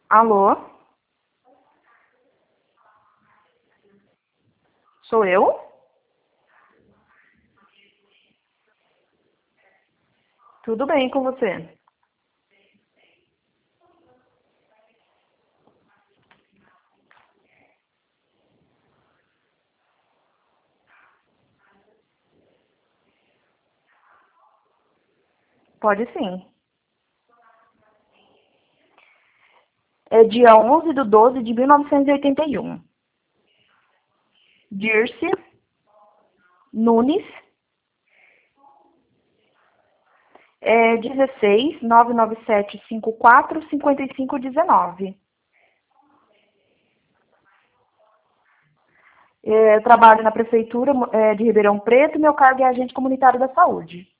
Alô? Sou eu? Tudo bem com você? Pode sim. É dia 11/12/1981. Dirce Nunes, 16 99754 5519. Eu trabalho na prefeitura de Ribeirão Preto e meu cargo é agente comunitário da saúde.